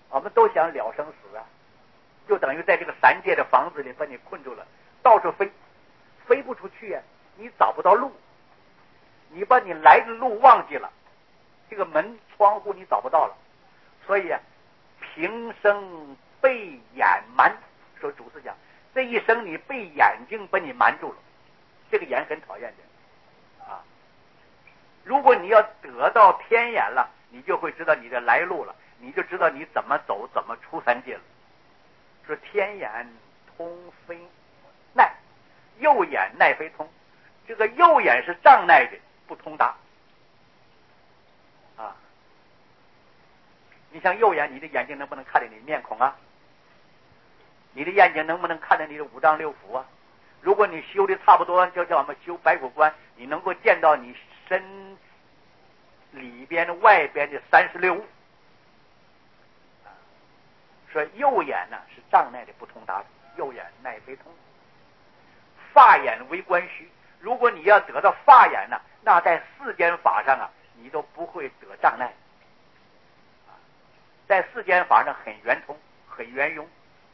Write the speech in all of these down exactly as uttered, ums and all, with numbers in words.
我们都想了生死啊，就等于在这个三界的房子里把你困住了，到处飞，飞不出去啊，你找不到路，你把你来的路忘记了，这个门窗户你找不到了，所以啊，平生被眼瞒。说祖师讲，这一生你被眼睛把你瞒住了，这个眼很讨厌的啊。如果你要得到天眼了，你就会知道你的来路了，你就知道你怎么走，怎么出三界了。说天眼通非奈，右眼奈非通。这个右眼是障碍的，不通达啊。你像右眼，你的眼睛能不能看见你面孔啊？你的眼睛能不能看见你的五脏六腑啊？如果你修的差不多，就叫我们修白骨观，你能够见到你身里边外边的三十六物。说右眼呢是障碍的，不通达的，右眼奈非通。法眼为观虚，如果你要得到法眼呢，那在世间法上啊，你都不会得障碍。在世间法上很圆通，很圆融。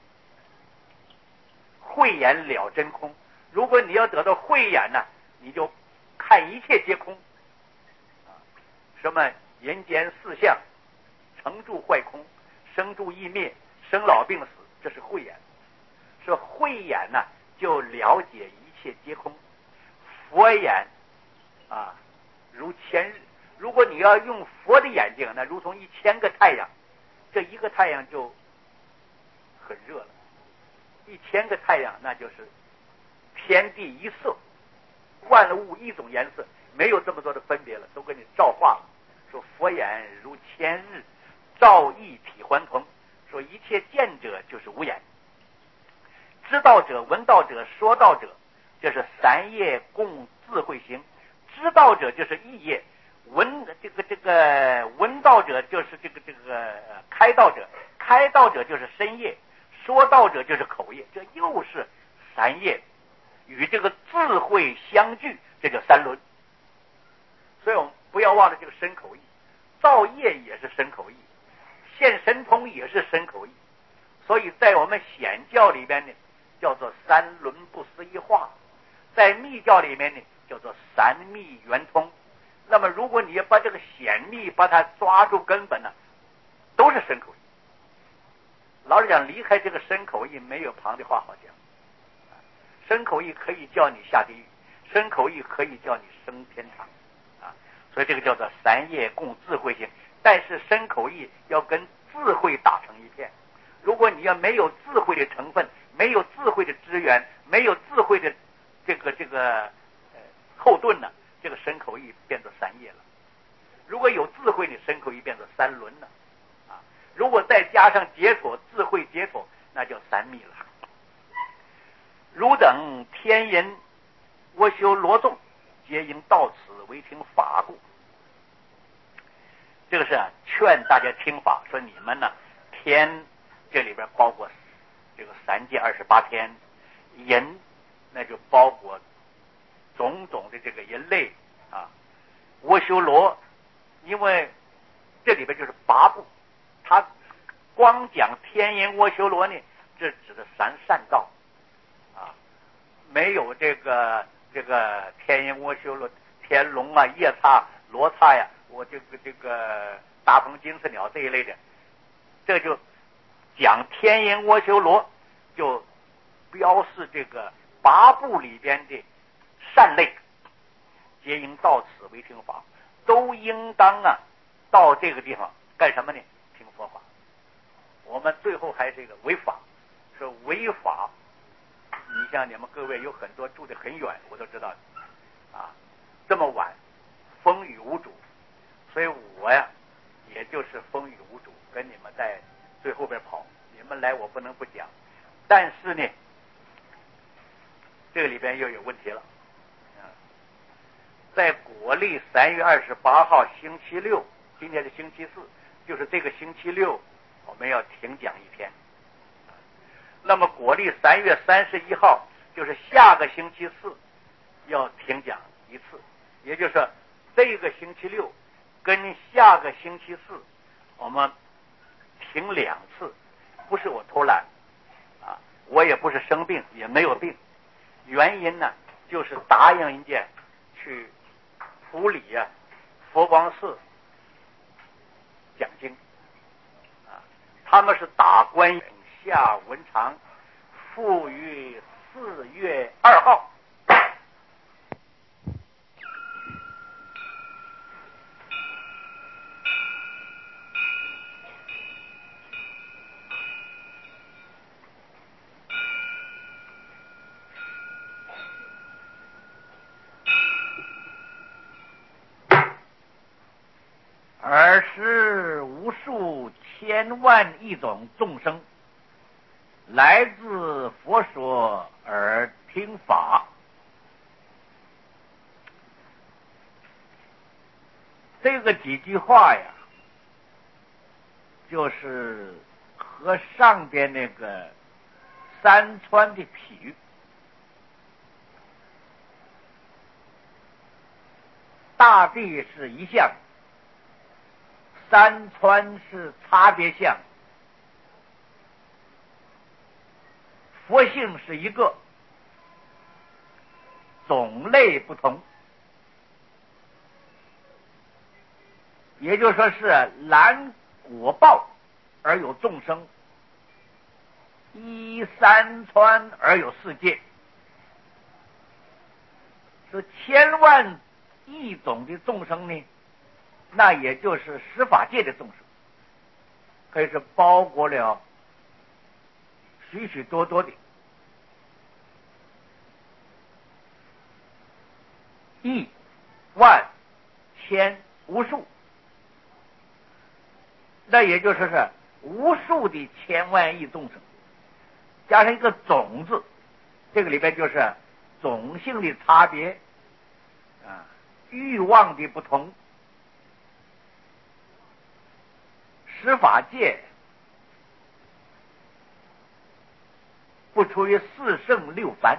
慧眼了真空，如果你要得到慧眼呢，你就看一切皆空。什么人间四相，成住坏空，生住异灭，生老病死，这是慧眼。说慧眼呢，就了解一切皆空。佛眼啊，如千日。如果你要用佛的眼睛，那如同一千个太阳，这一个太阳就很热了。一千个太阳，那就是天地一色，万物一种颜色，没有这么多的分别了，都给你照化了。说佛眼如千日，照一体还同。说一切见者就是无眼，知道者、闻道者、说道者，这是三业共智慧行。知道者就是意业，闻这个这个闻道者就是这个这个开道者，开道者就是身业。说道者就是口业，这又是三业与这个智慧相聚，这叫三轮。所以我们不要忘了这个身口意，造业也是身口意，现神通也是身口意。所以在我们显教里边呢，叫做三轮不思议化；在密教里面呢，叫做三密圆通。那么如果你要把这个显密把它抓住根本呢，都是身口意。老实讲，离开这个身口意，没有旁的话好讲。身口意可以叫你下地狱，身口意可以叫你升天堂啊。所以这个叫做三业共智慧性。但是身口意要跟智慧打成一片。如果你要没有智慧的成分，没有智慧的资源，没有智慧的这个这个呃后盾呢，这个身口意变作三业了。如果有智慧的身口意变作三轮了。如果再加上解脱，智慧解脱，那叫三密了。汝等天人，我修罗众，皆应到此为听法故。这个是、啊、劝大家听法，说你们呢，天这里边包括这个三界二十八天，人那就包括种种的这个人类啊。我修罗，因为这里边就是八部。他光讲天人阿修罗呢，这指的三善道啊，没有这个这个天人阿修罗、天龙啊、夜叉、罗刹呀，我这个这个大鹏金翅鸟这一类的，这就讲天人阿修罗，就标示这个八部里边的善类，皆应到此为听法，都应当啊到这个地方干什么呢？听佛法。我们最后还是一个违法，说违法。你像你们各位有很多住得很远，我都知道啊，这么晚风雨无阻，所以我呀也就是风雨无阻，跟你们在最后边跑。你们来我不能不讲，但是呢这个里边又有问题了。在国历三月二十八号星期六，今天是星期四，就是这个星期六我们要停讲一天。那么国历三月三十一号，就是下个星期四要停讲一次，也就是说这个星期六跟下个星期四我们请两次，不是我偷懒啊，我也不是生病，也没有病，原因呢就是答应人家去普里啊佛光寺讲经啊，他们是打官下文长，赴于四月二号。而是无数千万亿种众生来自佛说而听法，这个几句话呀，就是和上边那个山川的比喻。大地是一项，山川是差别相，佛性是一个，种类不同。也就是说是蓝果报而有众生，依山川而有世界，是千万亿种的众生呢，那也就是十法界的众生，可以是包括了许许多多的亿万千无数，那也就是说是无数的千万亿众生，加上一个种字，这个里边就是种性的差别啊，欲望的不同。十法界不出于四圣六凡，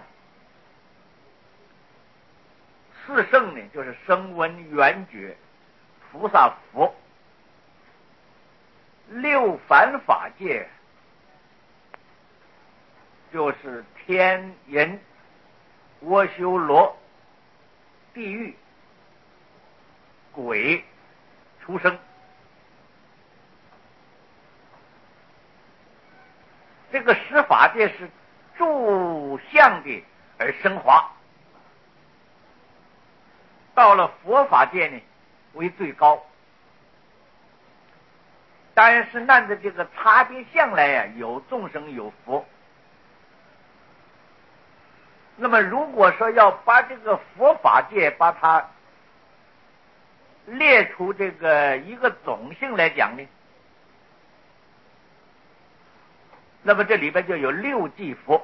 四圣呢就是声闻缘觉菩萨佛，六凡法界就是天人阿修罗地狱鬼畜生。这个十法界是诸相的而升华，到了佛法界呢为最高，当然是按照这个差别相来呀、啊，有众生有佛。那么如果说要把这个佛法界把它列出这个一个种性来讲呢，那么这里边就有六际佛、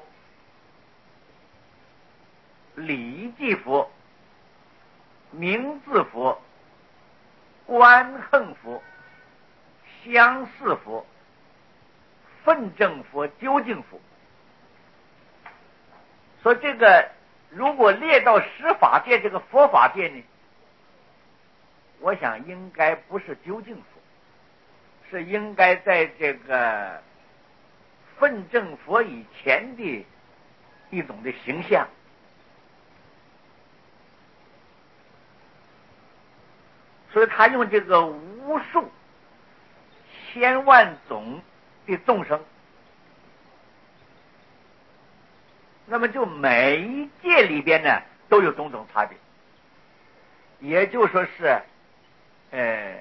理际佛、名字佛、观恨佛、相似佛、分正佛、究竟佛。所以这个如果列到十法界这个佛法界呢，我想应该不是究竟佛，是应该在这个分正佛以前的一种的形象。所以他用这个无数千万种的众生，那么就每一界里边呢都有种种差别，也就说是呃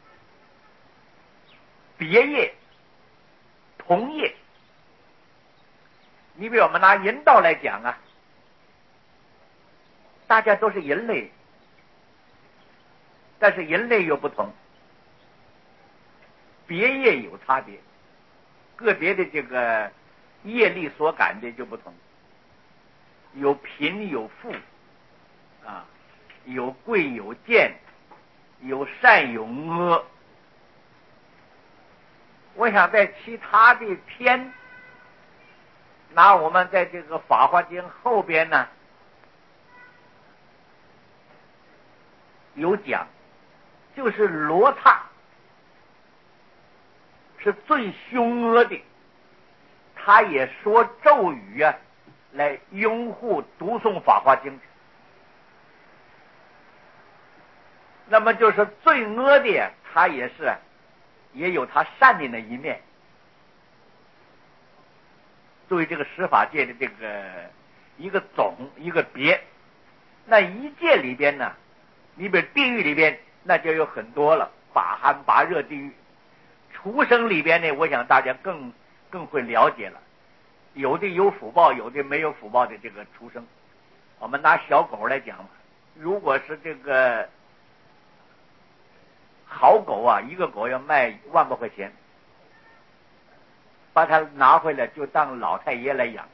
别业同业。你比如我们拿人道来讲啊，大家都是人类，但是人类又不同，别业有差别，个别的这个业力所感的就不同，有贫有富啊，有贵有贱，有善有恶。我想在其他的篇，拿我们在这个《法华经》后边呢有讲，就是罗刹是最凶恶的，他也说咒语啊，来拥护读诵法华经。那么就是最恶的，他也是也有他善的那一面。作为这个十法界的这个一个总一个别，那一界里边呢，你比如地狱里边那就有很多了，拔寒拔热地狱。畜生里边呢，我想大家更更会了解了，有的有福报，有的没有福报的这个畜生。我们拿小狗来讲嘛，如果是这个好狗啊，一个狗要卖万把块钱，把它拿回来就当老太爷来养。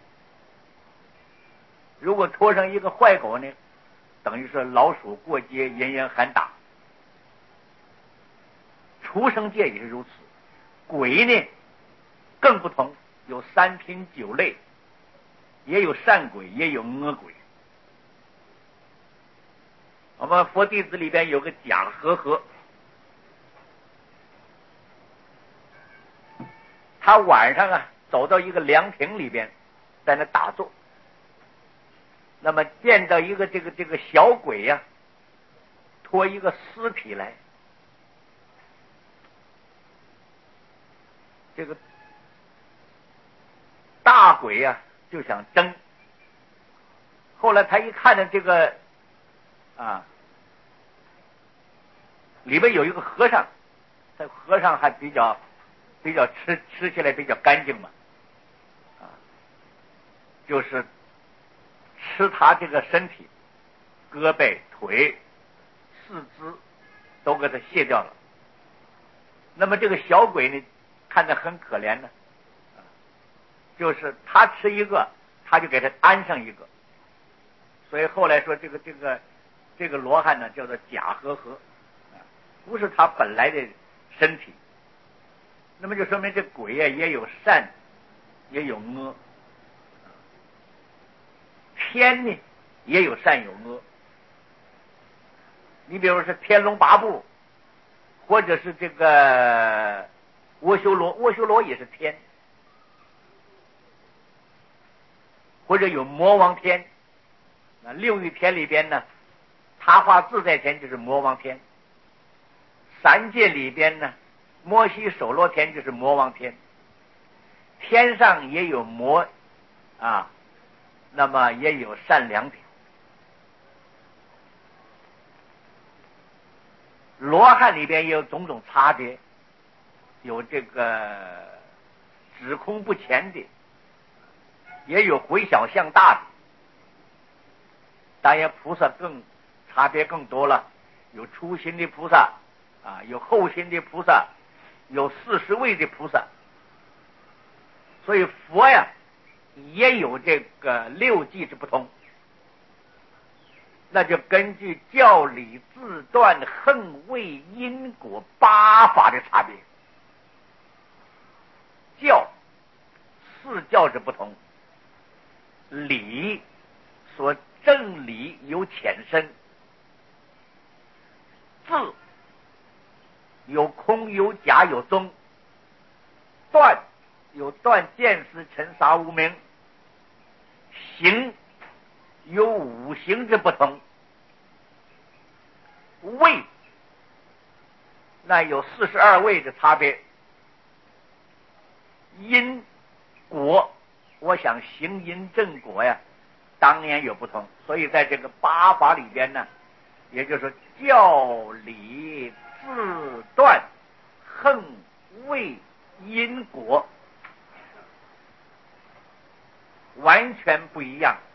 如果拖上一个坏狗呢，等于是老鼠过街，人人喊打。畜生界也是如此，鬼呢更不同，有三品九类，也有善鬼，也有恶鬼。我们佛弟子里边有个假和合，他晚上啊走到一个凉亭里边，在那打坐，那么见到一个这个这个小鬼呀、啊，拖一个尸体来，这个大鬼呀、啊、就想争。后来他一看到这个啊，里边有一个和尚，这和尚还比较比较吃吃起来比较干净嘛，啊，就是吃他这个身体，胳膊、腿、四肢都给他卸掉了。那么这个小鬼呢，看着很可怜呢，就是他吃一个，他就给他安上一个，所以后来说这个这个这个罗汉呢叫做假和合，不是他本来的身体。那么就说明这鬼啊也有善也有恶，天呢也有善有恶。你比如说天龙八部，或者是这个阿修罗，阿修罗也是天，或者有魔王天。那六欲天里边呢，他化自在天就是魔王天，三界里边呢，摩西首罗天就是魔王天，天上也有魔啊，那么也有善良的。罗汉里边也有种种差别，有这个止空不前的，也有回小向大的。当然菩萨更差别更多了，有初心的菩萨啊，有后心的菩萨，有四十位的菩萨。所以佛呀也有这个六际之不同，那就根据教理自断恨位因果八法的差别。教四教之不同，理所正理有浅深，字有空有假有宗，断有断见思尘沙无明，行有五行之不同，位那有四十二位的差别，因果我想行因正果呀当然有不同。所以在这个八法里边呢，也就是说教理自断恨位因果完全不一样。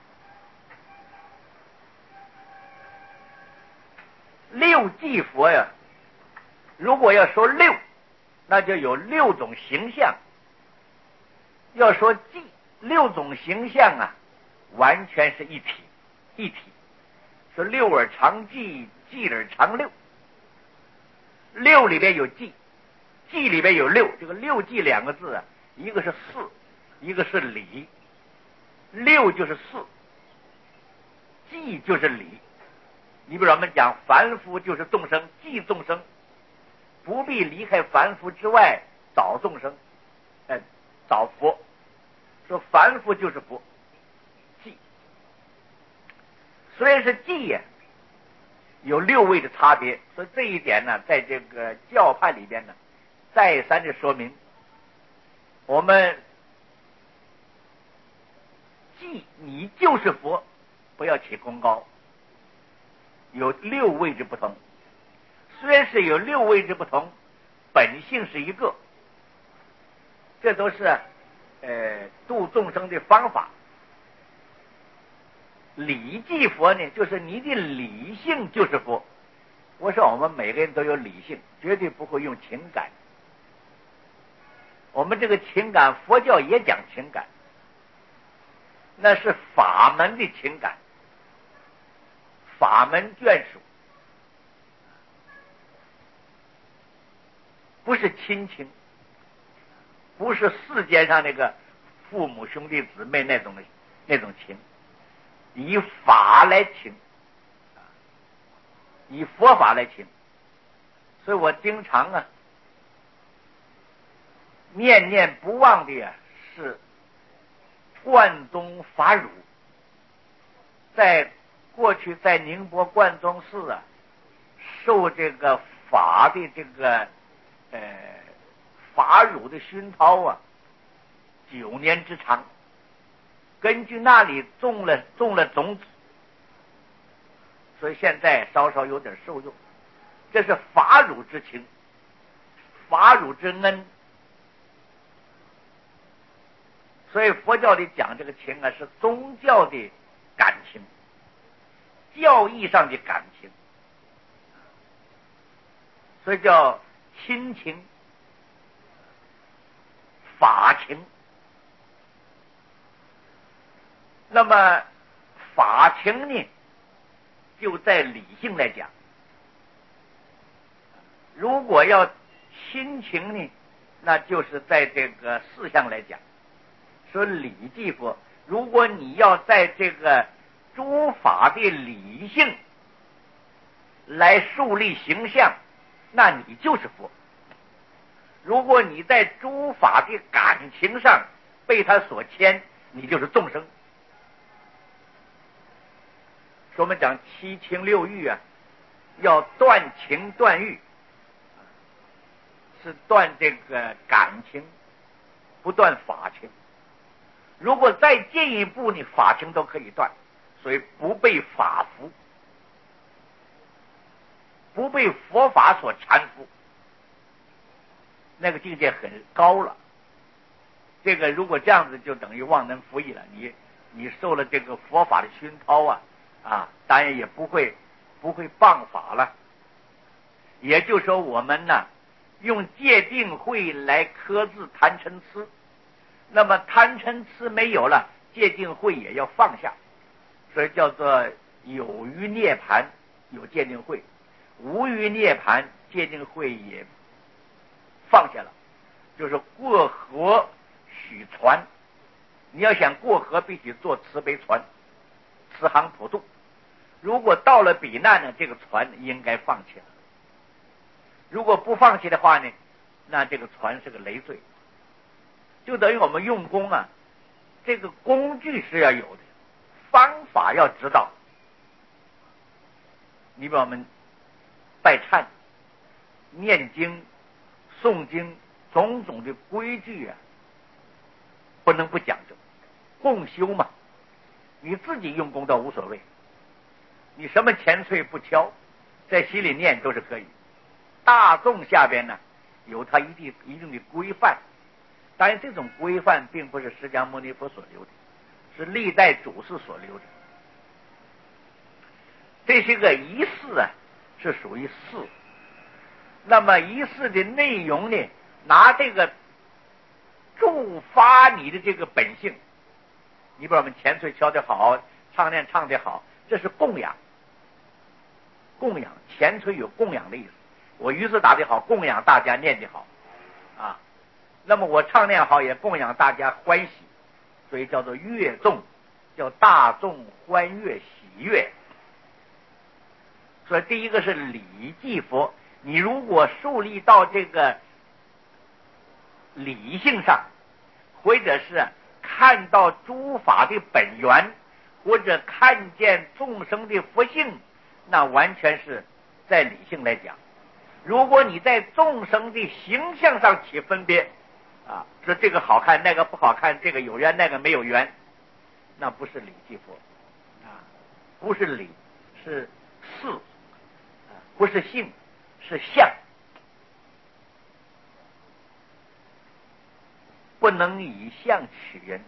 六际佛呀，如果要说六，那就有六种形象。要说际，六种形象啊完全是一体一体。说六耳常寂，寂耳常六，六里边有寂，寂里边有六。这个六寂两个字啊，一个是四，一个是理。六就是四，寂就是理。你比如我们讲凡夫就是众生，寂众生，不必离开凡夫之外， 找众生，哎，找佛，说凡夫就是佛，寂。虽然是寂呀，有六位的差别，所以这一点呢，在这个教派里边呢，再三的说明，我们寂你就是佛，不要起功高，有六位之不同。虽然是有六位之不同，本性是一个，这都是呃度众生的方法。理即佛呢，就是你的理性就是佛。我说我们每个人都有理性，绝对不会用情感。我们这个情感，佛教也讲情感，那是法门的情感，法门眷属，不是亲情，不是世间上那个父母兄弟姊妹那种的那种情，以法来情，以佛法来情。所以我经常啊念念不忘的啊是贯宗法乳。在过去在宁波贯宗寺啊受这个法的这个呃法乳的熏陶啊九年之长，根据那里种了种了种子，所以现在稍稍有点受用。这是法乳之情，法乳之恩。所以佛教里讲这个情啊，是宗教的感情，教义上的感情，所以叫亲情、法情。那么法情呢，就在理性来讲；如果要亲情呢，那就是在这个事项来讲。说理即佛，如果你要在这个诸法的理性来树立形象，那你就是佛。如果你在诸法的感情上被他所牵，你就是众生。说我们讲七情六欲啊，要断情断欲，是断这个感情，不断法情。如果再进一步，你法情都可以断，所以不被法服，不被佛法所缠缚，那个境界很高了。这个如果这样子，就等于忘能服役了。你你受了这个佛法的熏陶啊啊，当然也不会不会谤法了。也就是说，我们呢用戒定慧来克制贪嗔痴。那么贪嗔痴没有了，戒定慧也要放下，所以叫做有余涅盘有戒定慧，无余涅盘戒定慧也放下了。就是过河许船，你要想过河，必须坐慈悲船，慈航普渡。如果到了彼岸呢，这个船应该放弃了。如果不放弃的话呢，那这个船是个累赘。就等于我们用功啊，这个工具是要有的，方法要知道。你比我们拜忏、念经、诵经，种种的规矩啊，不能不讲究。共修嘛，你自己用功倒无所谓，你什么前缀不敲，在心里念都是可以。大众下边呢，有它一定一定的规范。当然，这种规范并不是释迦牟尼佛所留的，是历代祖师所留的。这些个仪式啊，是属于事。那么仪式的内容呢，拿这个触发你的这个本性。你把我们前缀敲得好，唱念唱得好，这是供养。供养前缀有供养的意思。我仪式打得好，供养大家念得好啊。那么我唱念好，也供养大家欢喜，所以叫做乐众，叫大众欢悦喜悦。所以第一个是礼即佛，你如果树立到这个理性上，或者是看到诸法的本源，或者看见众生的佛性，那完全是在理性来讲。如果你在众生的形象上起分别啊，说这个好看那个不好看，这个有缘那个没有缘，那不是理即佛啊，不是理，是事啊，不是性，是相。不能以相取人，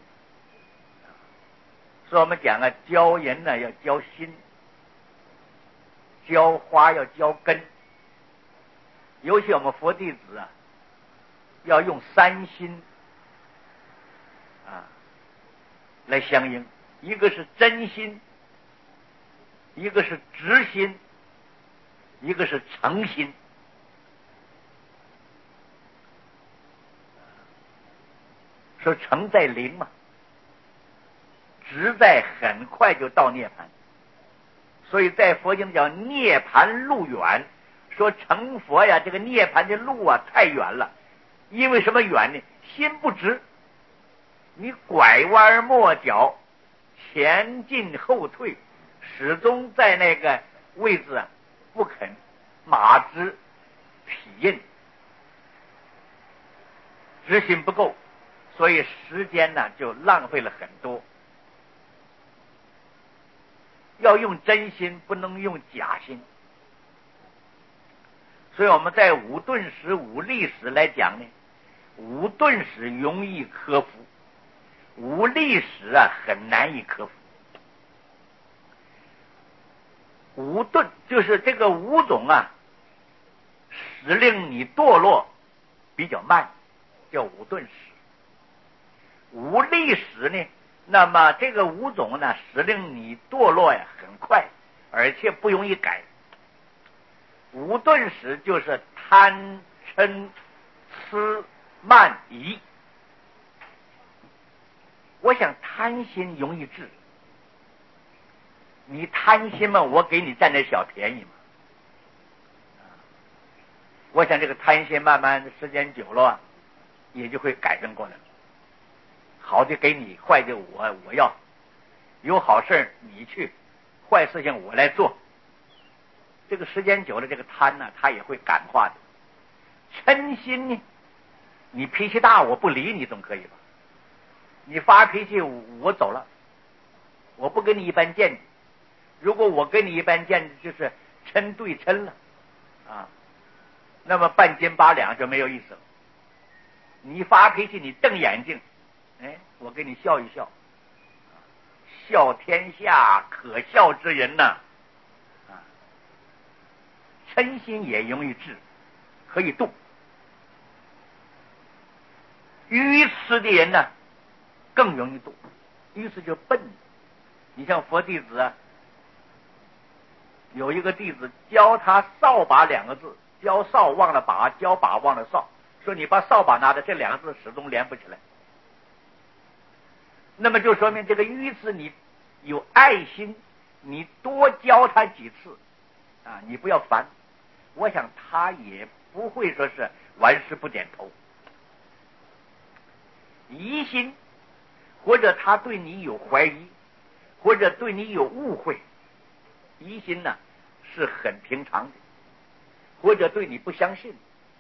所以我们讲啊，教人呢要教心，浇花要浇根，尤其我们佛弟子啊，要用三心啊来相应，一个是真心，一个是直心，一个是诚心。说诚在灵嘛，直在很快就到涅槃，所以在佛经叫涅槃路远，说成佛呀，这个涅槃的路啊太远了。因为什么远呢？心不直，你拐弯抹角，前进后退，始终在那个位置啊不肯马之匹印，执行不够，所以时间呢就浪费了很多。要用真心，不能用假心。所以我们在五顿时、五力时来讲呢，五顿时容易克服，五力时啊很难以克服。五顿就是这个五种啊，使令你堕落比较慢，叫五顿时。五力时呢，那么这个五种呢，使令你堕落呀很快，而且不容易改。五顿时就是贪嗔痴慢疑。我想贪心容易治，你贪心嘛，我给你占点小便宜嘛。我想这个贪心慢慢时间久了，也就会改正过来了。好的给你，坏的我我要，有好事你去，坏事情我来做。这个时间久了，这个贪呢，它也会感化的。嗔心呢，你脾气大，我不理你总可以吧？你发脾气，我走了，我不跟你一般见识。如果我跟你一般见识，就是嗔对嗔了啊，那么半斤八两就没有意思了。你发脾气，你瞪眼睛，哎，我给你笑一笑，笑天下可笑之人呐、啊，嗔心也容易治，可以动。愚痴的人呢，更容易动。愚痴就笨。你像佛弟子啊，有一个弟子教他扫把两个字，教扫忘了把，教把忘了扫，说你把扫把拿着，这两个字始终连不起来。那么就说明这个愚痴，你有爱心，你多教他几次啊，你不要烦，我想他也不会说是玩世不点头。疑心，或者他对你有怀疑，或者对你有误会，疑心呢是很平常的，或者对你不相信，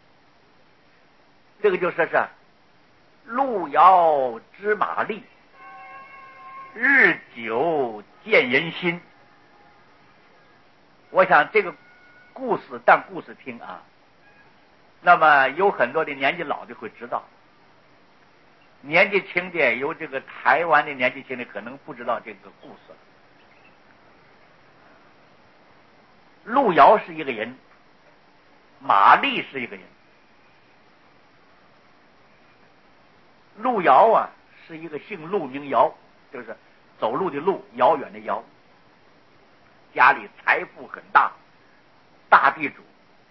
这个就说是路遥知马力，日久见人心。我想这个故事当故事听啊，那么有很多的年纪老的会知道，年纪轻的有这个台湾的年纪轻的可能不知道这个故事。路遥是一个人，马力是一个人。路遥啊是一个姓陆名遥，就是走路的路，遥远的遥，家里财富很大，大地主。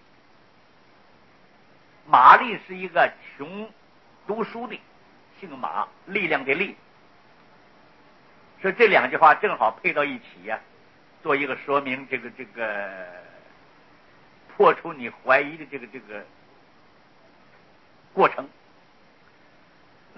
马力是一个穷读书的，姓马，力量的力。所以这两句话正好配到一起呀、啊，做一个说明，这个这个破除你怀疑的这个这个过程。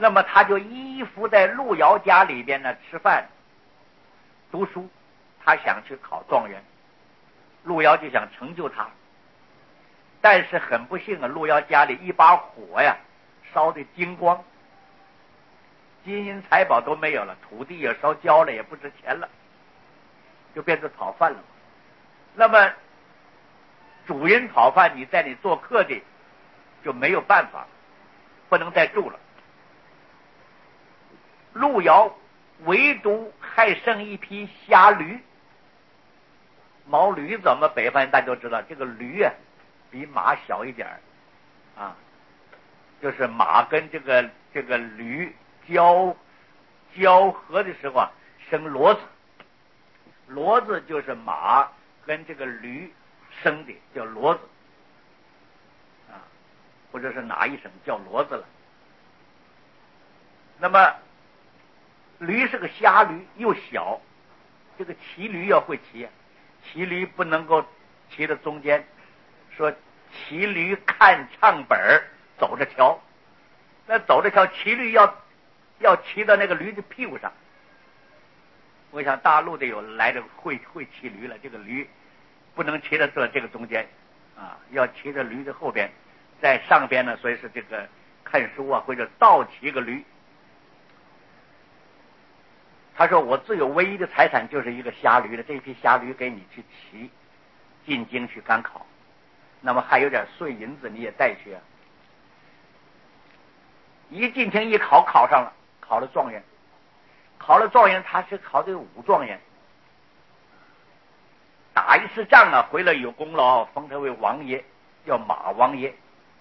那么他就依附在路遥家里边呢吃饭读书，他想去考状元，路遥就想成就他，但是很不幸啊，路遥家里一把火呀烧得精光，金银财宝都没有了，土地也烧焦了，也不值钱了，就变成讨饭了。那么主人讨饭，你在你做客的就没有办法，不能再住了。路遥唯独还剩一匹瞎驴，毛驴怎么北方人大家都知道，这个驴啊比马小一点啊，就是马跟这个这个驴交交合的时候啊生骡子，骡子就是马跟这个驴生的，叫骡子啊，或者是哪一省叫骡子了。那么驴是个瞎驴，又小，这个骑驴要会骑，骑驴不能够骑到中间，说骑驴看唱本走着瞧，那走着瞧，骑驴要要骑到那个驴的屁股上。我想大陆的有来的会会骑驴了，这个驴不能骑到这这个中间啊，要骑到驴的后边，在上边呢，所以是这个看书啊，或者倒骑个驴。他说我自有唯一的财产就是一个瞎驴了，这匹瞎驴给你去骑进京去赶考，那么还有点碎银子你也带去啊。一进京一考，考上了，考了状元，考了状元，他是考的武状元，打一次仗啊，回来有功劳，封他为王爷，叫马王爷。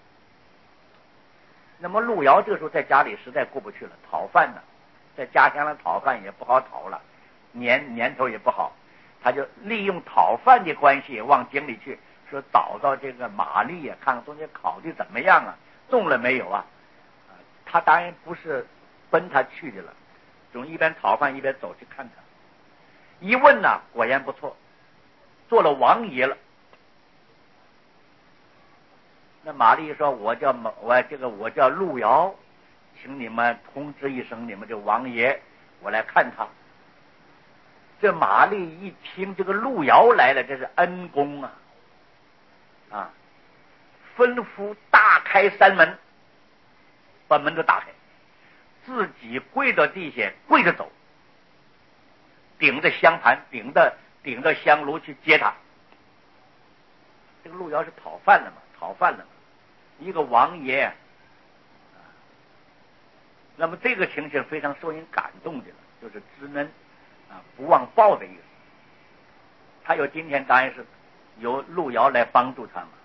那么路遥这个时候在家里实在过不去了，讨饭呢，在家乡的讨饭也不好讨了，年年头也不好，他就利用讨饭的关系往京里去，说找到这个马丽啊，看看中间考的怎么样啊，中了没有啊？他当然不是奔他去的了，总一边讨饭一边走去看他。一问呢，果然不错，做了王爷了。那马丽说：“我叫我这个我叫路遥，请你们通知一声，你们这王爷，我来看他。”这马丽一听这个路遥来了，这是恩公啊啊！吩咐大开山门，把门都打开，自己跪到地下，跪着走，顶着香盘，顶着顶着香炉去接他。这个路遥是讨饭了嘛？讨饭了嘛？一个王爷，那么这个情形非常受人感动的了，就是知恩啊不忘报的意思。他有今天当然是由路遥来帮助他嘛。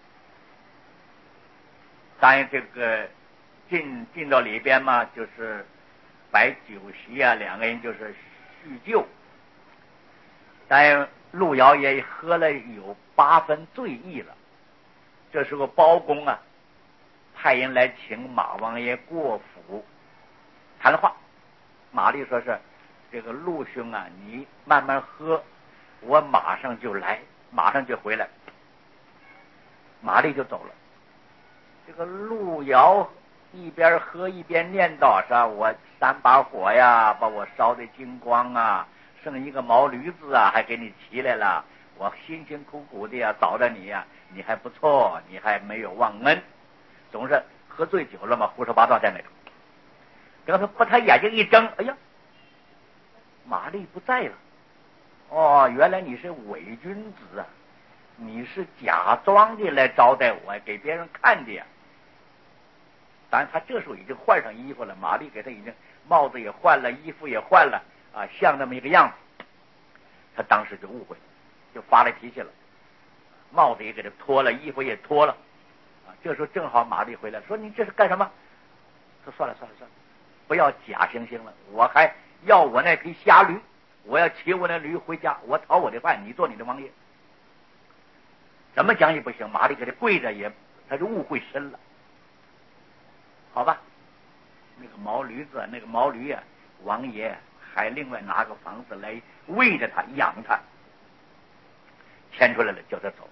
当然这个进进到里边嘛，就是摆酒席啊，两个人就是叙旧。当然路遥也喝了有八分醉意了。这时候包公啊派人来请马王爷过府谈话。马丽说是这个陆兄啊，你慢慢喝，我马上就来，马上就回来。马丽就走了。这个路遥一边喝一边念叨说：“我三把火呀，把我烧得精光啊，剩一个毛驴子啊，还给你骑来了。我辛辛苦苦的呀找着你呀，你还不错，你还没有忘恩。”总是喝醉酒了嘛，胡说八道在那个。等他把他眼睛一睁，哎呀，马丽不在了。哦，原来你是伪君子啊！你是假装的来招待我，给别人看的呀。当然他这时候已经换上衣服了，马丽给他已经帽子也换了，衣服也换了啊，像那么一个样子。他当时就误会了，就发了脾气了，帽子也给他脱了，衣服也脱了啊。这时候正好马丽回来说：“你这是干什么？”说：“算了算了算了，不要假惺惺了，我还要我那匹瞎驴，我要骑我那驴回家，我讨我的饭，你做你的王爷。”怎么讲也不行，马丽给他跪着也，他就误会深了。好吧，那个毛驴子，那个毛驴啊，王爷还另外拿个房子来喂着他，养他，牵出来了，叫他走。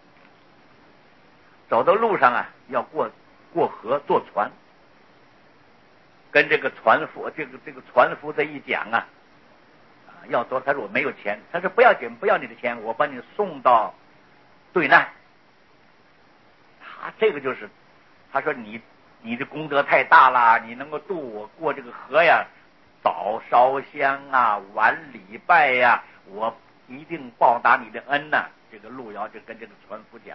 走到路上啊，要过过河坐船。 跟这个船夫这个这个船夫这一讲啊，啊要多，他说我没有钱，他说不要紧，不要你的钱，我把你送到对岸。他这个就是，他说你你的功德太大了，你能够渡我过这个河呀，早烧香啊，晚礼拜呀，我一定报答你的恩呐、啊。这个路遥就跟这个船夫讲。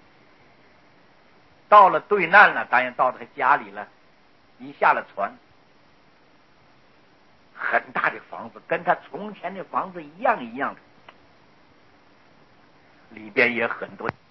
到了对岸了，当然到他家里了，一下了船，很大的房子，跟他从前的房子一样一样的，里边也很多。